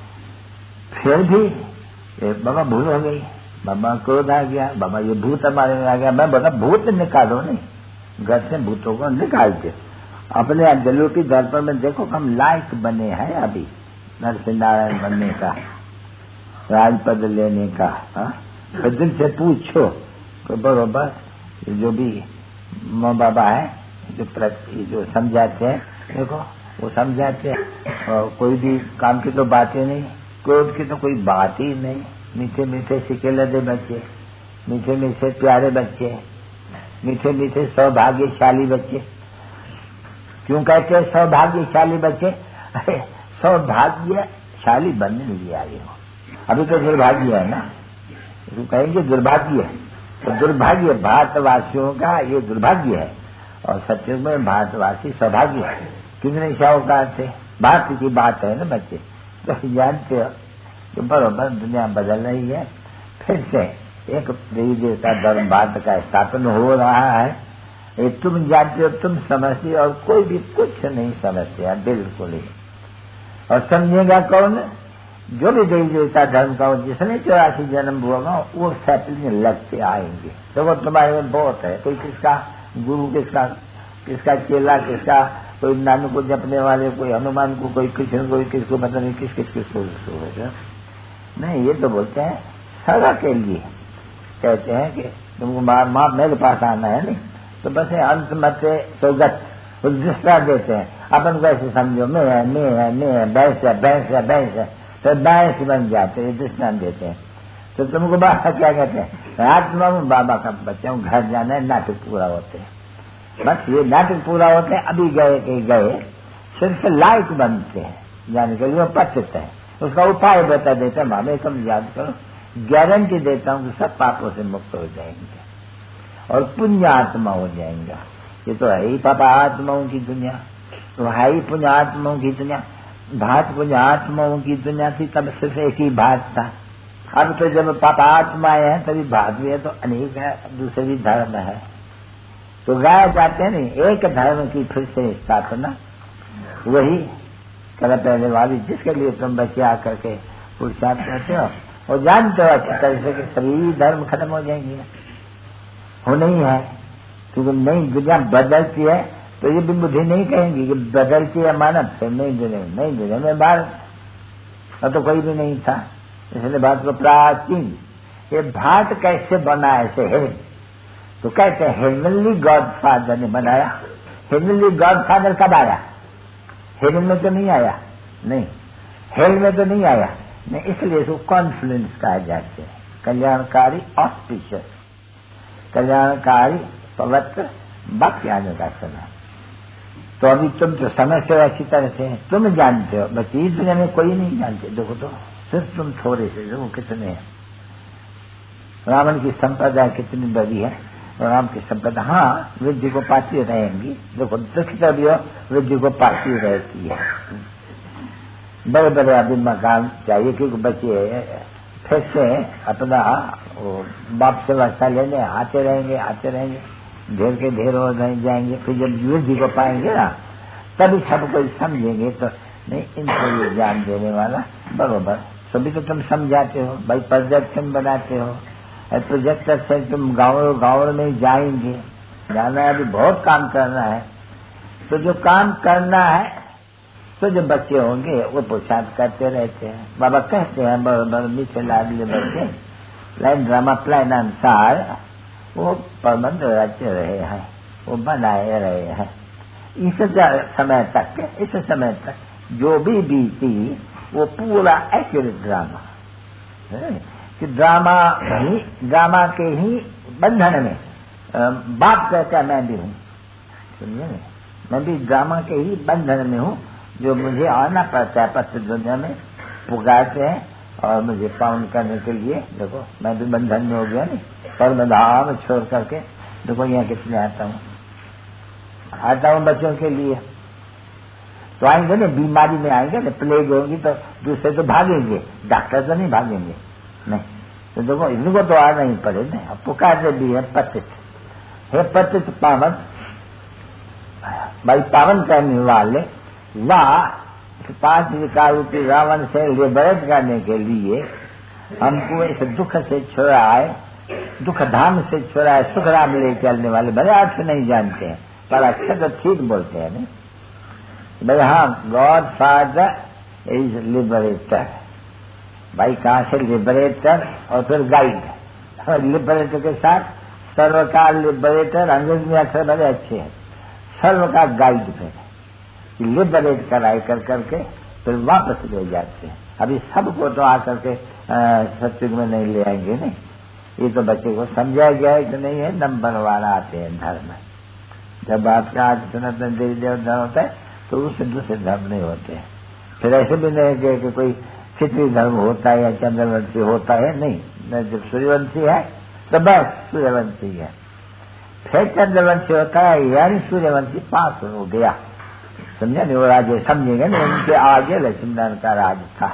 फिर भी बाबा भूल हो गई, बाबा क्रोध आ गया, बाबा ये भूत हमारे में आ गया। मैं बोला भूत निकालो नहीं, घर से भूतों को निकालते, अपने जलू की दर्पण में देखो हम लायक बने हैं अभी नरसिंह नारायण बनने का, राजपद लेने का। फिर दिल से पूछो तो बरोबर जो भी माँ बाबा है जो समझाते हैं, देखो वो समझाते हैं, और कोई भी काम की तो बातें नहीं, क्रोध की तो कोई बात ही नहीं। मीठे मीठे सिके लदे बच्चे, मीठे मीठे प्यारे बच्चे, मीठे मीठे सौभाग्यशाली बच्चे। क्यों कहते हैं सौभाग्यशाली बच्चे? अरे सौभाग्यशाली बनने लिए आए हो, अभी तो दुर्भाग्य है ना, तो कहेंगे दुर्भाग्य है, तो दुर्भाग्य भारतवासियों का ये दुर्भाग्य है, और सत्युग में भारतवासी सौभाग्य है। कितने शाहूकार थे, भारत की बात है ना बच्चे, तो जानते हो कि बरोबर दुनिया बदल रही है, फिर से एक देवी देवता धर्म भारत का स्थापन हो रहा है। ये तुम जानते हो, तुम समझते, और कोई भी कुछ नहीं समझते है बिल्कुल ही। और समझेगा कौन? जो भी देवी देवता धर्म का हो, जिसने 84 जन्म होगा वो सेटल लगते आएंगे। तो वो तुम्हारे में बहुत है, कोई किसका गुरु, किसका चेला, किसका कोई नानू को जपने वाले, कोई हनुमान को, कोई कृष्ण, कोई किसको, पता नहीं किसको नहीं। ये तो बोलते हैं सदा के लिए, कहते हैं कि तुमको माँ मेरे पास आना है, नहीं तो बस अंत मत सोगत दृष्टा देते हैं। अपन को ऐसे समझो मैं है, भैंस है, तो भैंस बन जाते हैं, दृष्टान देते हैं। तो तुमको बाबा क्या कहते हैं? आत्मा में बाबा का बच्चा हूँ, घर जाना है, नाटक पूरा होते हैं। बस ये नाटक पूरा होते हैं, अभी गए सिर्फ लायक बनते हैं, जाने के लिए पचित है। उसका उपाय बता देता है, हमें कम याद करो, गारंटी देता हूँ कि सब पापों से मुक्त हो जाएंगे और पुण्य आत्मा हो जाएंगे। ये तो है ही पापा आत्माओं की दुनिया, तो है ही पुण्य आत्माओं की दुनिया। भारत पुण्य आत्माओं की दुनिया थी, तब सिर्फ एक ही भारत था। अब तो जब पापा आत्माएं हैं तभी भारत भी है, तो अनेक है, दूसरे भी धर्म है। तो गाय जाते हैं नहीं, एक धर्म की फिर से स्थापना, वही कल पहले वाली, जिसके लिए तुम बच्चे आकर के पुरुषार्थ करते हो और जानते हो अच्छी तरह से कि सभी धर्म खत्म हो जाएंगे, हो नहीं है। क्योंकि नई दुनिया बदलती है, तो ये भी बुद्धि नहीं कहेंगी कि बदलती है मानव से, नहीं दुनिया में भारत और तो कोई भी नहीं था। इसलिए भारत को प्राचीन, ये भारत कैसे बना ऐसे है, तो कहते हैं हेवनली गॉडफादर ने बनाया। हेवनली गॉडफादर कब आया? हेवन में तो नहीं आया, नहीं हेल में तो नहीं आया, नहीं, इसलिए इसको कॉन्फ्लुएंस कहा जाते हैं, कल्याणकारी ऑस्पिशियस, कल्याणकारी पवित्र वक्त आने का समय। तो अभी तुम तो समझते हो अच्छी तरह से, तुम जानते हो, बस इस दुनिया में कोई नहीं जानते। देखो तो सिर्फ तुम थोड़े से, देखो कितने हैं। रावण की संपदा कितनी बड़ी है, राम की संपदा हाँ वृद्धि को पाती रहेंगी। देखो दुखता भी हो, वृद्धि को पाती रहती है। बड़े बड़े अभी मकान चाहिए, क्योंकि बच्चे फिर से अपना बाप से वास्ता लेने आते रहेंगे, ढेर के ढेर हो जाएंगे। फिर जब वृद्धि को पाएंगे ना, तभी सब कोई समझेंगे। तो नहीं, इनको ये ज्ञान देने वाला बरोबर सभी तो तुम समझाते हो भाई, प्रोजेक्शन बनाते हो, प्रोजेक्टर से तुम गाँव में जाएंगे, जाना है, अभी बहुत काम करना है। तो जो काम करना है, तो जो बच्चे होंगे वो पुरुषार्थ करते रहते हैं। बाबा कहते हैं बराबर मीठे लाडले बच्चे लाइन ड्रामा प्लान अनुसार वो प्रबंध रचे रहे हैं, वो बनाए रहे हैं। इस समय तक जो भी बीती वो पूरा एक्यूरेट ड्रामा है कि ड्रामा के ही बंधन में बाप कहता मैं भी हूँ, सुनिए मैं भी ड्रामा के ही बंधन में हूँ, जो मुझे आना पड़ता है पत्र दुनिया में, पुकारते हैं और मुझे पाउन करने के लिए। देखो मैं भी बंधन में हो गया नहीं, पर मैं धाम छोड़ करके देखो यहाँ कितने आता हूँ बच्चों के लिए। तो आएंगे ना, बीमारी में आएंगे ना, प्लेग होगी तो दूसरे तो भागेंगे, डॉक्टर तो नहीं भागेंगे, नहीं। तो देखो इनको तो आना ही पड़े ना। अब पुकारते भी है पतित, हे पतित पावन, भाई पावन करने वाले, वाह 5 विकार रूपी रावण से लिबरेट करने के लिए हमको इस दुख से छुड़ाए, दुख धाम से छुड़ाए, सुख राम ले चलने वाले। भले अर्थ नहीं जानते हैं पर अक्षर तो ठीक बोलते हैं नहीं भाई। हाँ, गॉड फादर इज लिबरेटर। भाई कहाँ से लिबरेटर और फिर गाइड। लिबरेटर के साथ सर्वकाल लिबरेटर, अंग्रेजी में अक्षर बड़े अच्छे हैं, सर्व का गाइड फिर लिबरेट कराई करके फिर वापस ले जाते हैं। अभी सबको तो आकर के सत्युग में नहीं ले आएंगे नहीं, ये तो बच्चे को समझाया गया है कि नहीं है। नंबर वाला आते हैं धर्म, जब आपका आज सनातन देवी देव धर्म होता है तो उससे दूसरे धर्म नहीं होते हैं। फिर ऐसे भी नहीं कि कोई क्षत्रिय धर्म होता है या चंद्रवंशी होता है, नहीं। जब सूर्यवंशी है तो बस सूर्यवंशी है, फिर चंद्रवंशी होता है यानी सूर्यवंशी पास हो गया, समझा नहीं? वो राजे समझेंगे नहीं, उनके आगे लक्ष्मीनारायण का राज था,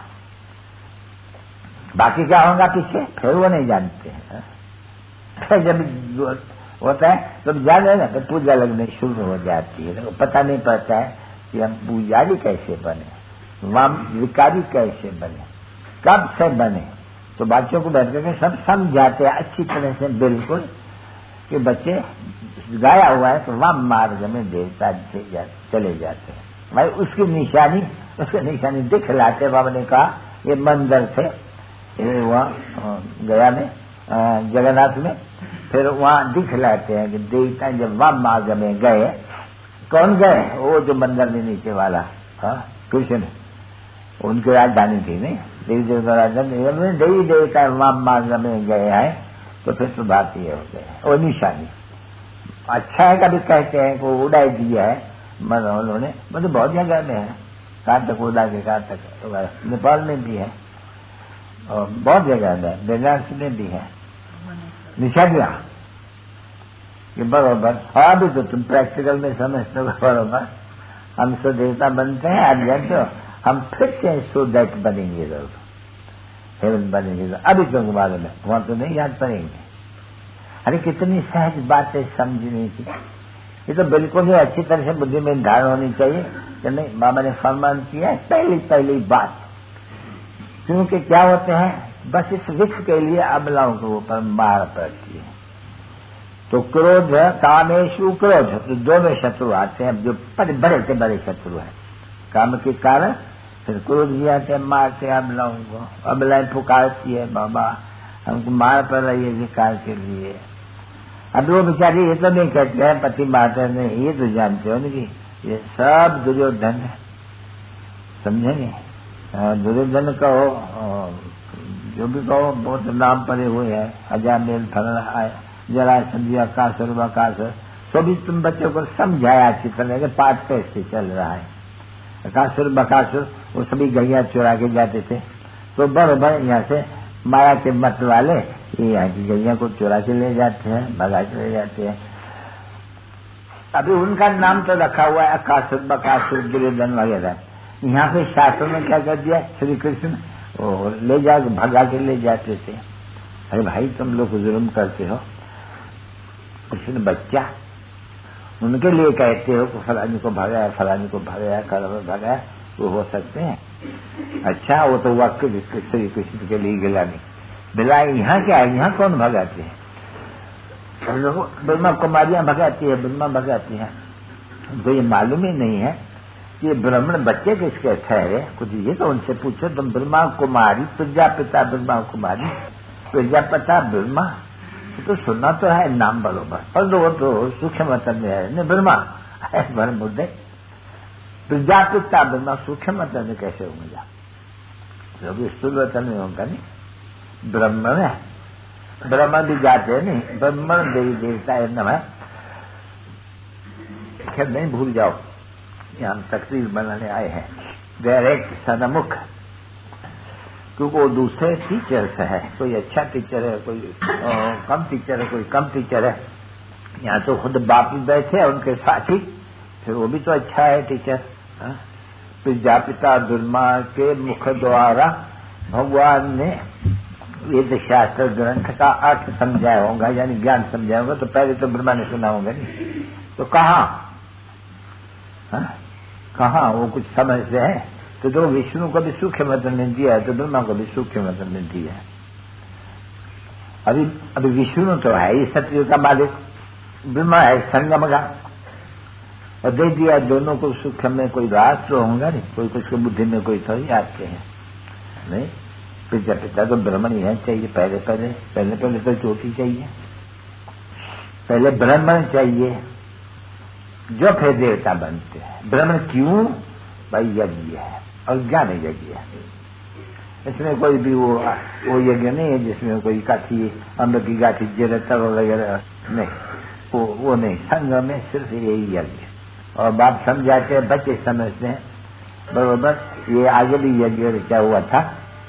बाकी क्या होगा पीछे फिर वो नहीं जानते हैं। फिर जब होता है तो जाने ना, तो पूजा लगने शुरू हो जाती है, तो पता नहीं पड़ता है कि हम पुजारी कैसे बने, वाम विकारी कैसे बने, कब से बने। तो बच्चों को बैठ करके सब समझाते हैं अच्छी तरह से, बिल्कुल, कि बच्चे गाया हुआ है तो वाम मार्ग में देवता चले जाते हैं भाई। उसकी निशानी दिखलाते। बाबा ने कहा ये मंदिर थे वहाँ गया में, जगन्नाथ में, फिर वहाँ दिखलाते हैं कि देवता जब वाम मार्ग में गए, कौन गए? वो जो मंदिर में नीचे वाला कृष्ण, उनकी राजधानी थी नहीं, देवी देवता राजधानी, देवी देवता वाम मार्ग में गए हैं तो फिर तो बात ये हो गई, वो निशानी अच्छा है। कभी कहते हैं को उड़ाई दिया है उन्होंने, मतलब बहुत जगह में है, कहाँ तक उड़ा के कहाँ तक, नेपाल में भी है और बहुत जगह में, बेनारस में भी है निशानियाँ, ये बरोबर। हाँ भी तो तुम प्रैक्टिकल में समझते हो बरोबर। हम तो देवता बनते हैं, आप जानते हो, हम फिर से स्टूडेंट बनेंगे, लोग हेवन बनेंगे। अभी तो मालूम है, वहां तो नहीं याद पड़ेंगे। अरे कितनी सहज बातें समझनी थी, ये तो बिल्कुल ही अच्छी तरह से बुद्धि में धारण होनी चाहिए कि नहीं। बाबा ने फरमान किया है पहली बात, क्योंकि क्या होते हैं, बस इस विष के लिए अबलाओं के ऊपर मार पड़ती है। तो क्रोध, कामेशु क्रोध, तो दोनों शत्रु आते हैं, जो बड़े से बड़े शत्रु हैं। काम के कारण फिर क्रोध भी आते हैं, मारते हैं अबलाओं को, अबलाएं पुकारती है बाबा हमको मार पड़ रही है विकार के लिए। अब वो बेचारी ये तो नहीं कहते हैं पति मारते नहीं, ये तो जानते हो ना कि ये सब दुर्योधन है, समझेंगे? दुर्योधन कहो, जो भी कहो, बहुत नाम पड़े हुए हैं, अजामेल फलना जरा संध्या कासुर बकासुर, तो भी तुम बच्चों को समझाया अच्छी तरह के पाठ कैसे चल रहा है। कासुर बकासुर वो सभी गैया चुरा के जाते थे, तो बराबर यहाँ से माया के मत वाले ये यहाँ की गैया को चुरा के ले जाते हैं, भगा के ले जाते हैं। अभी उनका नाम तो रखा हुआ है कासुर बकासुर दुर्योधन वगैरह। यहाँ पे शास्त्रों में क्या कर दिया, श्री कृष्ण और ले जा भगा के ले जाते थे। अरे भाई तुम लोग जुर्म करते हो, कृष्ण बच्चा, उनके लिए कहते हो कि फलानी को भगाया, फलानी को भगाया, कल भगाया, वो हो सकते हैं? अच्छा वो तो वक्त श्री कृष्ण के लिए गिला नहीं बिलाए। यहाँ क्या है, यहाँ कौन भगाते हैं? ब्रह्मा कुमारियां भगाती है, ब्रह्मा भगाती है। उनको ये मालूम ही नहीं है कि ये ब्राह्मण बच्चे किसके ठहरे। कुछ ये तो उनसे पूछो, तुम ब्रह्मा कुमारी, प्रजापिता ब्रह्मा कुमारी, प्रजापिता ब्रह्मा, तो सुनना तो है नाम बरोबर, पर वो तो सूक्ष्म वतन में है न ब्रह्मा है मुद्दे। प्रजापिता ब्रह्मा सूक्ष्म वतन में कैसे होंगे? जो स्थूल वतन में होगा नहीं। ब्रह्मण है, ब्रह्म भी जाते हैं नहीं, ब्रह्मण देवी देवता है न है। खैर नहीं भूल जाओ, यहाँ तकरीर बनाने आए हैं डायरेक्ट सन्मुख, क्योंकि वो दूसरे टीचर्स है, कोई अच्छा टीचर है, कोई कम टीचर है, कोई कम टीचर है। यहाँ तो खुद बाप भी बैठे हैं उनके साथ ही, फिर वो भी तो अच्छा है टीचर। प्रजापिता ब्रह्मा के मुख द्वारा भगवान ने वेद शास्त्र ग्रंथ का अर्थ समझाया होगा, यानी ज्ञान समझाया होगा। तो पहले तो ब्रह्मा ने सुना होगा नहीं, तो कहाँ वो कुछ समझते हैं? तो जो विष्णु को भी सूक्ष्म वतन में दिया है, तो ब्रह्मा को भी सूक्ष्म वतन में दिया है। अभी विष्णु तो है ही सत्य का मालिक, ब्रह्मा है संगम का, और दे दिया दोनों को सूक्ष्म में। कोई राष्ट्र होगा नहीं, कोई कुछ को बुद्धि में कोई थोड़ी आते हैं नहीं। प्रजापिता तो ब्राह्मण ही है, चाहिए पहले तो चोटी चाहिए, पहले ब्राह्मण चाहिए, जो फिर देवता बनते हैं। ब्राह्मण क्यों? भाई यज्ञ है और ज्ञान यज्ञ है, इसमें कोई भी वो यज्ञ नहीं है जिसमें कोई काठी अम्ब की गाठी जरतर वगैरह नहीं, वो नहीं। संघ में सिर्फ यही यज्ञ, और बात समझाते हैं, बच्चे समझते हैं बरोबर। ये आगे भी यज्ञ रचा हुआ था,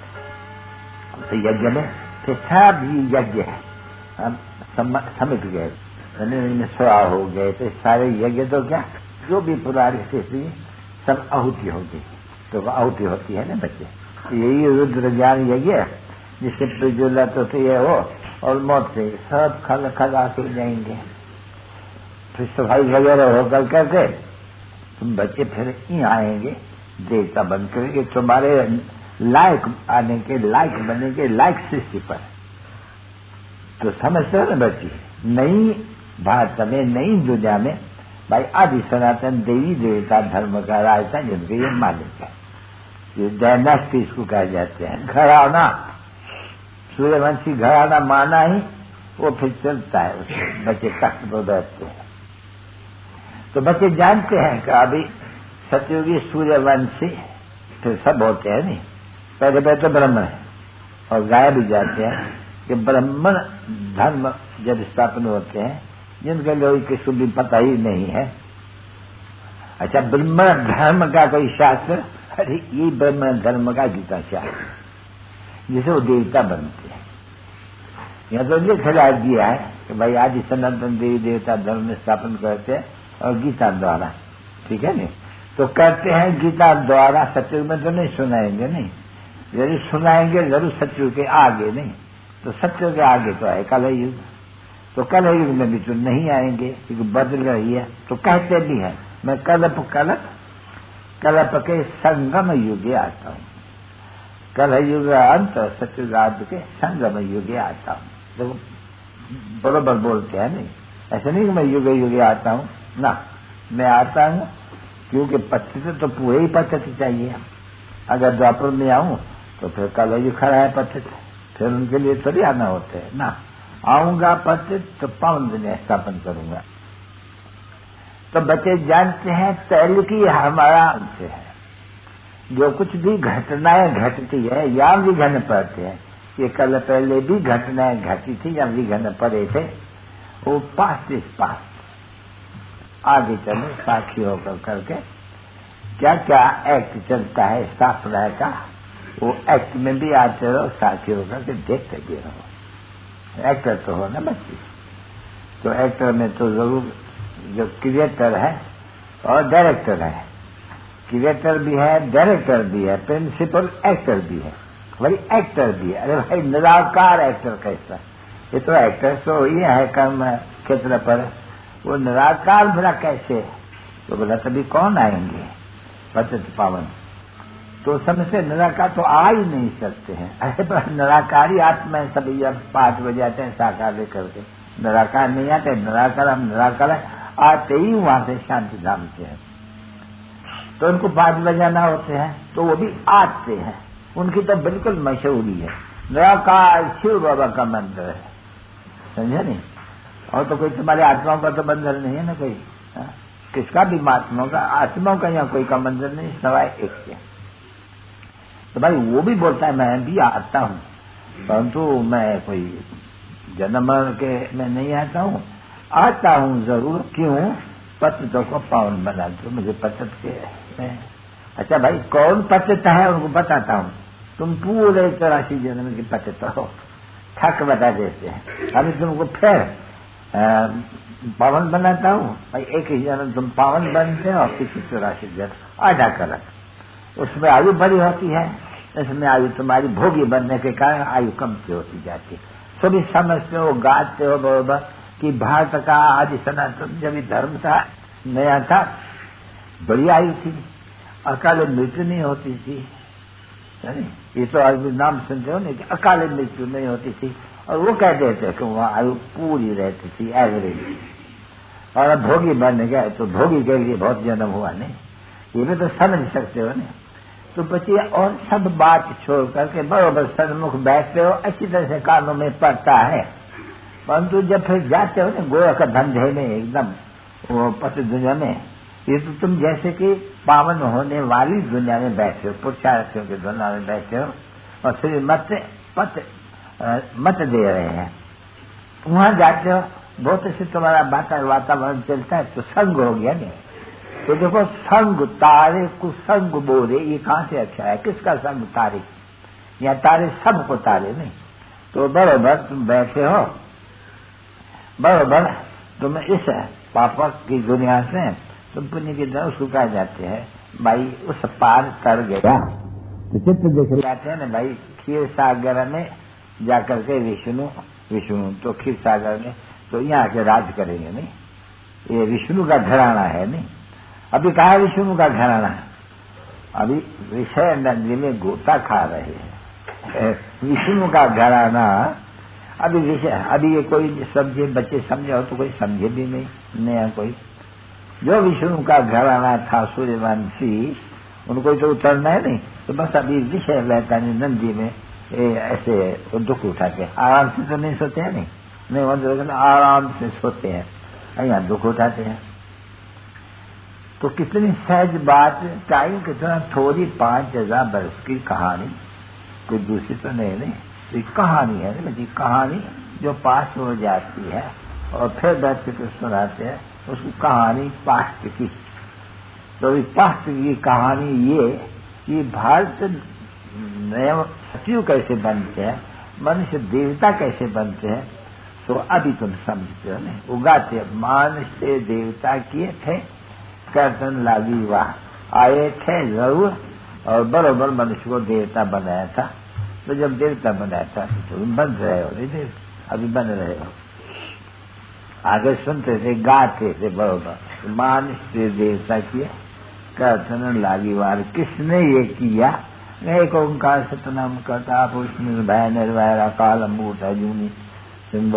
तो यज्ञ में फिर सब यज्ञ है, हम समिट गए, स्वा हो गए। तो सारे यज्ञ तो क्या, जो भी पुरानी स्थिति सब आहुति होगी, तो आहुति होती है ना बच्चे। यही रुद्र ज्ञान यज्ञ जिससे प्रज्वलित होती है वो, और मौत से सब खगा के जाएंगे। फिर सफाई वगैरह होकर करके तुम बच्चे फिर ही आएंगे देवता बन करके, तुम्हारे लायक आने के, लायक बनने के, लायक सृष्टि पर। तो समझते हो ना बच्चे, नई भारत में, नई दुनिया में भाई आदि सनातन देवी देवता धर्म का राज था, जिनके ये मालिक है। ये डायनास्टी इसको कह जाते हैं। घराना, सूर्यवंशी घराना माना ही वो फिर चलता है, उससे बच्चे तख्त पर बैठते हैं। तो बच्चे जानते हैं कि अभी सतयुगी सूर्यवंशी फिर सब होते हैं नहीं, पहले पहले तो ब्राह्मण है, और गाय भी जाते हैं कि ब्राह्मण धर्म जब स्थापन होते हैं, जिनके लोग किसी भी पता ही नहीं है। अच्छा, ब्राह्मण धर्म का कोई शास्त्र, अरे ये ब्राह्मण धर्म का गीता शास्त्र, जिसे वो देवता बनते हैं। यह तो ये खिला दिया है कि भाई आदि सनातन देवी देवता धर्म स्थापन करते हैं, और गीता द्वारा, ठीक है नहीं, तो कहते हैं गीता द्वारा। सत्युग में तो नहीं सुनाएंगे, नहीं, यदि सुनाएंगे जरूर सत्युग के आगे, नहीं तो सत्युग के आगे तो है कल युग, तो कल युग में भी तो नहीं आएंगे क्योंकि बदल रही है। तो कहते भी हैं मैं कल्प के संगम युगे आता हूँ, कल युग अंत सत्युगाद के संगम युगे आता हूँ। देखो बरोबर बोलते हैं, नहीं ऐसे नहीं कि मैं युगे युगे आता हूँ ना, मैं आता हूँ क्योंकि पद्धति तो पूरे ही पद्धति चाहिए। अगर द्वापर में आऊं तो फिर कल युग खड़ा है पद्धति, फिर उनके लिए थोड़ी आना होते है ना। आऊंगा पद्धति तो पावन दुनिया स्थापन करूंगा। तो बच्चे जानते हैं तैल की हमारा अंश है, जो कुछ भी घटनाएं घटती है या विघ्न पड़ते हैं, ये कल पहले भी घटनाएं घटी थी या विघ्न पड़े थे, वो पास्ट इस पास्ट आगे चले साक्षी होकर करके क्या क्या एक्ट चलता है शास्त्र का, वो एक्ट में भी आते रहो, साक्षी होकर के देखते भी रहो। एक्टर तो हो ना बच्चे, तो एक्टर में तो जरूर जो क्रिएटर है और डायरेक्टर है, क्रिएटर भी है, डायरेक्टर भी है, प्रिंसिपल एक्टर भी है, भाई एक्टर भी है। अरे भाई निराकार एक्टर कैसा, ये तो एक्टर तो ये है कर्म क्षेत्र पर, वो निराकार भला कैसे, तो बोला तभी कौन आएंगे पतित पावन। तो समय से निराकार तो आ ही नहीं सकते हैं। अरे पर निराकारी आत्मा है, सभी जब 5 बजे आते हैं साकार लेकर के, निराकार नहीं आते, निराकार हम निराकार आते ही वहां से शांति धाम से है। तो उनको 5 बजाना होते हैं तो वो भी आते हैं, उनकी तो बिल्कुल मशहूरी है, निराकार शिव बाबा का मंदिर है, समझे नहीं। और तो कोई तुम्हारे आत्माओं का तो मंदिर नहीं है ना कोई, किसका भी महात्माओं का, आत्माओं का यहाँ कोई का मंदिर नहीं सवाए एक के। तो भाई वो भी बोलता है मैं भी आता हूँ, परंतु मैं कोई जन्म के मैं नहीं आता हूँ, आता हूँ जरूर। क्यों? पतितों को पावन बना दो, मुझे पतित के। अच्छा भाई कौन पतित है उनको बताता हूँ, तुम पूरे 84 जन्म के पतित हो, ठक बता देते हैं। अभी तुमको फिर पावन बनाता हूँ भाई, एक ही जन्म तुम पावन बनते हो, किसी 84 जन्म आधा करक, उसमें आयु बड़ी होती है, इसमें आयु तुम्हारी भोगी बनने के कारण आयु कम से होती जाती है। सभी समझते हो, गाते हो बरोबर कि भारत का आदि सनातन जब धर्म था, नया था, बड़ी आयु थी, अकाल मृत्यु नहीं होती थी। ये तो आज भी नाम सुनते हो नहीं कि अकाल मृत्यु नहीं होती थी, और वो कह देते कि वहाँ आयु पूरी रहती थी एवरेज। और अब भोगी बन गए तो भोगी के लिए बहुत जन्म हुआ नहीं, ये भी तो समझ सकते हो ना। तो बच्चे और सब बात छोड़ करके बरोबर सन्मुख बैठते हो, अच्छी तरह से कानों में पड़ता है, परंतु जब फिर जाते हो ना गोया का धंधे में एकदम वो पति दुनिया में, ये तो तुम जैसे कि पावन होने वाली दुनिया में बैठे हो, पुरुषार्थियों की दुनिया में बैठे हो, और फिर मत दे रहे हैं। वहां जाते हो बहुत से तुम्हारा वातावरण चलता है, तो संग हो गया नहीं। तो देखो संग तारे कुसंग बोरे, ये कहाँ से अच्छा है, किसका संग तारे, या तारे सबको तारे नहीं। तो बरोबर तुम बैठे हो, बरोबर तुम इस पापक की दुनिया से तुम पुण्य की तरफ सुखा जाते हैं, भाई उस पार कर गया। तो चित्र देख जाते हैं ना भाई, क्षीर सागर में जाकर के विष्णु तो क्षीर सागर में तो यहाँ के राज करेंगे नहीं, ये विष्णु का घराना है नहीं। अभी कहा है विष्णु का घराना, अभी विषय नदी में गोता खा रहे हैं। विष्णु का घराना अभी विषय, अभी ये कोई समझे, बच्चे समझे हो तो कोई समझे भी नहीं, नया कोई। जो विष्णु का घराना था सूर्यवंशी, उनको तो उतरना है नहीं, तो बस अभी विषय बहता नहीं नंदी में ऐसे दुख उठा के आराम से तो नहीं सोते हैं नहीं मतलब आराम से सोते हैं, यहाँ दुख उठाते हैं। तो कितनी सहज बात, टाइम कितना थोड़ी 5000 वर्ष की कहानी, कोई दूसरी तो नहीं तो कहानी है ना जी, कहानी जो पास हो जाती है और फिर बैठ के सुनाते हैं उसकी कहानी पास्ट की। तो पास्ट की कहानी ये भारत नया सचिव कैसे बनते हैं, मनुष्य देवता कैसे बनते हैं, तो अभी तुम समझते हो नहीं। उगाते मानुष से देवता किए थे, कर्तन लागी वाह, आए थे जरूर और बरोबर मनुष्य को देवता बनाया था। तो जब देवता बनाया था तो तुम बन रहे हो नहीं, अभी बन रहे हो। आगे सुनते थे, गाते थे बरोबर, मानुष से देवता किए, कर्तन लागी वार। किसने ये किया? एक ओंकार सतनाम करता पुष्ण भय निर्भय अकाल अमूर्त अजूनी सिंधो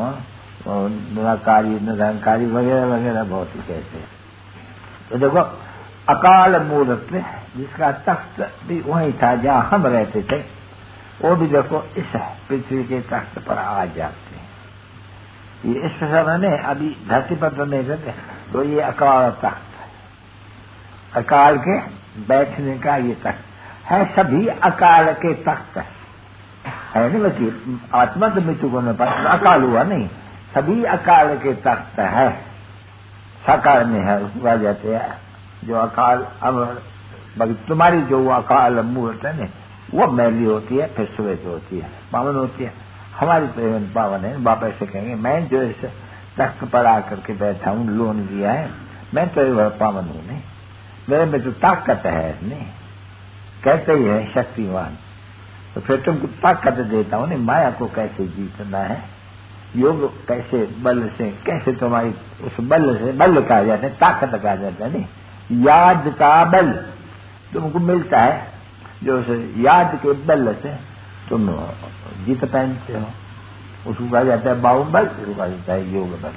निराकारी निरंकारी वगैरह वगैरह बहुत ही कहते हैं। तो देखो अकाल मूर्त में जिसका तख्त भी वही था जहाँ हम रहते थे, वो भी देखो इस पृथ्वी के तख्त पर आ जाते हैं। ये इस समय में अभी धरती पर तो नहीं रहते, तो ये अकाल तख्त है, अकाल के बैठने का ये तख्त है। सभी अकाल के तख्त है नहीं, बल्कि आत्मा तो मृत्यु को न पास अकाल हुआ नहीं, सभी अकाल के तख्त है। साकार में है उसको आ जाते हैं जो अकाल। अब तुम्हारी जो वो अकाल मूर्त है ना, वो मैली होती है, फिर सुबह होती है, पावन होती है। हमारी तो एवं पावन है। बाप ऐसे कहेंगे, मैं जो इस तख्त पर आकर के बैठा हूँ, लोन लिया है, मैं तो पावन हूँ नहीं, मेरे में तो ताकत है नहीं, कहते ही है शक्तिवान। तो फिर तुमको ताकत देता हूँ नहीं, माया को कैसे जीतना है, योग कैसे बल से, कैसे तुम्हारी उस बल से, बल कहा जाता है, ताकत कहा जाता है नहीं, याद का बल तुमको मिलता है, जो उस याद के बल से तुम जीत पहनते हो, उसको कहा जाता है बाहुबल, उसको कहा जाता है योग बल।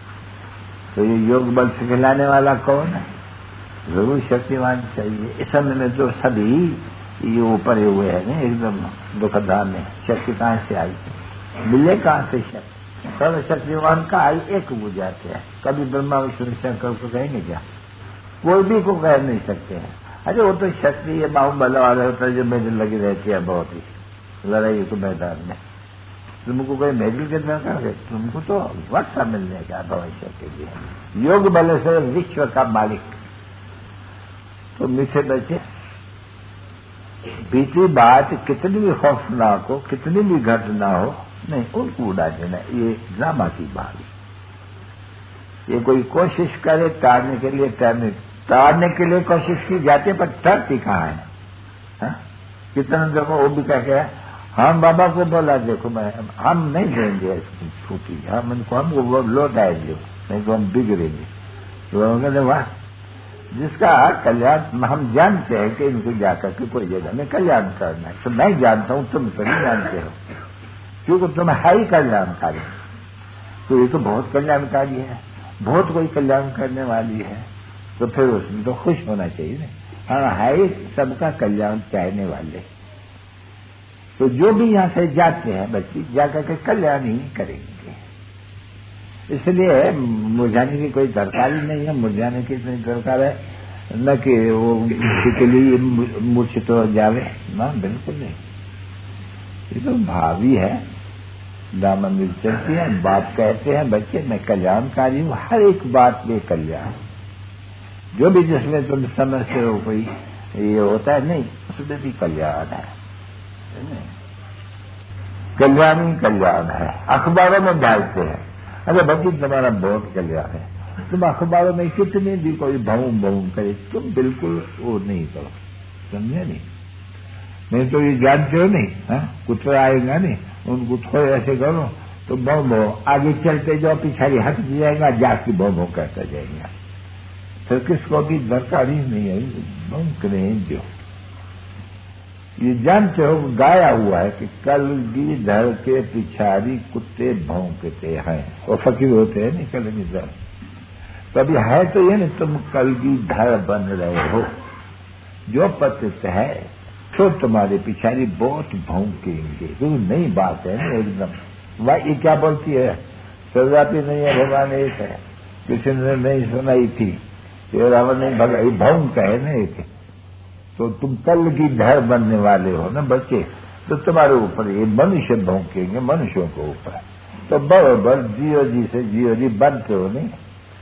तो ये योग बल से खिलाने वाला कौन है? जरूर शक्तिवान चाहिए। इस समय में तो सभी ये ऊपर हुए हैं ना, एकदम दुखदान में। शक्ति कहाँ से आई, मिले कहाँ से शक्ति? सर्व शक्तिवान का आई एक बुझाते हैं। कभी ब्रह्मा विष्णु शंकर को कहेंगे क्या? कोई भी को कह नहीं सकते हैं। अरे वो तो शक्ति है, बाहुबल वाले होता है जो मेडल लगी रहती है बहुत ही लड़ाई के मैदान में। तुमको कोई मेडल के दरकार है? तुमको तो वक्त मिलने का भविष्य के लिए। योग बल से विश्व का मालिक। तो मीठे बच्चे, बीती बात कितनी भी खौफनाक हो, कितनी भी घटना हो, नहीं उनको उड़ा देना, ये ड्रामा की बात। ये कोई कोशिश करे टालने के लिए, टालने के लिए कोशिश की जाती है, पर टरती कहाँ है? हा? कितना देखो वो भी कह गया, हम बाबा को बोला देखो हम नहीं देंगे इसकी छुट्टी, हमको लौट आएंगे, नहीं तो हम बिगड़ेंगे। तो कहते वाह, जिसका कल्याण हम जानते हैं कि इनको जाकर के कोई जगह में कल्याण करना है, तो मैं जानता हूं, तुम तो नहीं जानते हो, क्योंकि तुम है ही कल्याणकारी। तो ये तो बहुत कल्याणकारी है, बहुत कोई कल्याण करने वाली है, तो फिर उसमें तो खुश होना चाहिए ना। हाँ, है सबका कल्याण चाहने वाले। तो जो भी यहाँ से जाते हैं बच्चे, जाकर के कल्याण ही करेंगे। इसलिए मुरझाने की कोई दरकार ही नहीं है। मुरझाने की इतनी दरकार है न कि वो किसी के लिए मूर्छित हो जावे, ना बिल्कुल नहीं। ये तो भावी है, दामन मिल चलती है। बाप कहते हैं बच्चे मैं कल्याणकारी हूँ, हर एक बात में कल्याण। जो भी जिसमें तुम समझते हो कोई ये होता है नहीं, उसमें भी कल्याण है। कल्याण ही कल्याण है। अखबारों में डालते हैं, अरे बच्ची तुम्हारा बहुत कल्याण है, तुम अखबारों में कितनी भी कोई भूम भूम करे, तुम बिल्कुल वो नहीं करो, समझे नहीं तो ये जानते हो नहीं, कुत्ता आएगा नहीं, उनको थोड़े ऐसे करो तो भौ भौ आगे चलते जाओ, पिछाड़ी हट जाएगा, जाके भौ भौ करता जाएगा, फिर किसको भी दरकार ही नहीं है, भौंकने जो ये जानते हो गाया हुआ है कि कलगी धर के पिछाड़ी कुत्ते भौंकते हैं, वो फकीर होते हैं नहीं कलगी धर, तो अभी है तो ये नहीं तुम कलगी धर बन रहे हो, जो पतित है तो तुम्हारे पिछाड़ी बहुत भौंकेंगे, तो नई बात है ना एकदम। वह ये क्या बोलती है, सर्वव्यापी नहीं है भगवान एक है, किसी ने नहीं सुनाई थी, ये रावण नहीं भगाई, भौंक है ना एक, तो तुम कल की धर बनने वाले हो ना बच्चे, तो तुम्हारे ऊपर ये मनुष्य भौंकेंगे, मनुष्यों के ऊपर, तो बराबर जियो जी से जियो जी बनते हो नहीं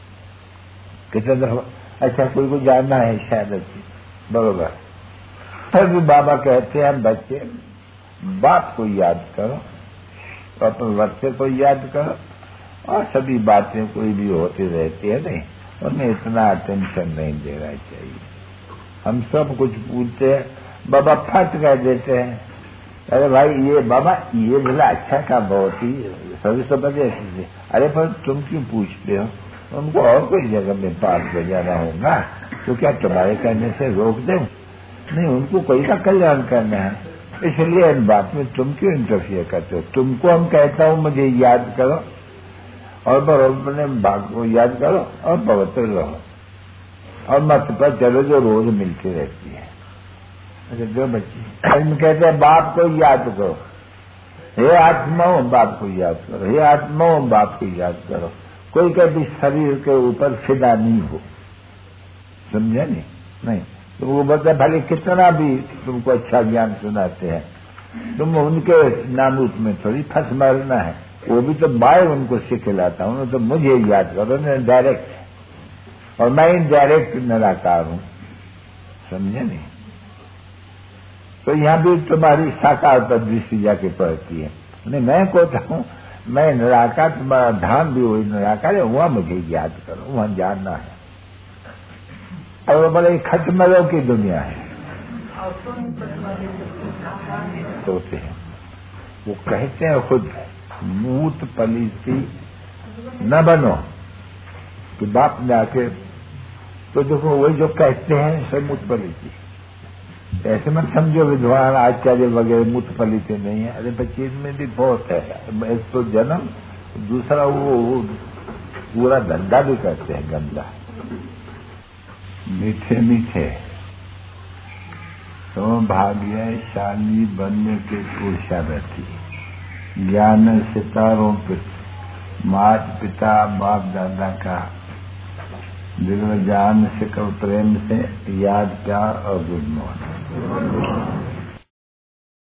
कितने दफा। अच्छा कोई को जानना है शायद अच्छी बराबर, फिर भी बाबा कहते हैं बच्चे बाप को याद करो, अपने बच्चे को याद करो, और सभी बातें कोई भी होती रहती है नहीं, उन्हें इतना अटेंशन नहीं देना चाहिए। हम सब कुछ पूछते हैं, बाबा फट कह देते हैं, अरे भाई ये बाबा ये बोला अच्छा का बहुत ही सभी सब बजे, अरे पर तुम क्यों पूछते हो, उनको और कोई जगह में पास बजाना होगा तो क्या तुम्हारे कहने से रोक दें, नहीं उनको कोई का कल्याण करना है, इसलिए इन बात में तुम क्यों इंटरफियर करते हो। तुमको हम कहता हूं मुझे याद करो और बरोबर अपने भाग को याद करो और पवित्र रहो, और मत पर चलो जो रोज मिलती रहती है। अच्छा जो बच्ची हम कहते हैं बाप को याद करो, हे आत्माओं बाप को याद करो, हे आत्माओं बाप को याद करो, कोई कभी शरीर के ऊपर फिदा नहीं हो, समझे नहीं तो वो बता भले कितना भी तुमको अच्छा ज्ञान सुनाते हैं, तुम उनके नामूत में थोड़ी फंस मारना है, वो भी तो बाय उनको सिखलाता हूं, तो मुझे याद करो ना डायरेक्ट, और मैं इनडायरेक्ट निराकार हूं, समझे नहीं। तो यहां भी तुम्हारी साकार पर दृष्टि जाके पड़ती है, नहीं मैं कहता हूं मैं निराकार, तुम्हारा धाम भी वही निराकार है, वहां मुझे याद करो, वहां जानना है, और वो बड़े खटमलों की दुनिया है। सोते हैं वो कहते हैं खुद मूत पलीती न बनो, कि बाप ने आके तो देखो वही जो कहते हैं सब मूत पलीती, ऐसे मत समझो विद्वान आचार्य वगैरह मूत पलीते नहीं है, अरे बच्चे इनमें भी बहुत है, एक तो जन्म, दूसरा वो पूरा धंधा भी करते हैं गंदा, मीठे मीठे सौभाग्यशाली बनने के पुरुषार्थी, ज्ञान सितारों पे माता पिता बाप दादा का दिल में जान से कब प्रेम से याद प्यार और गुड मॉर्निंग।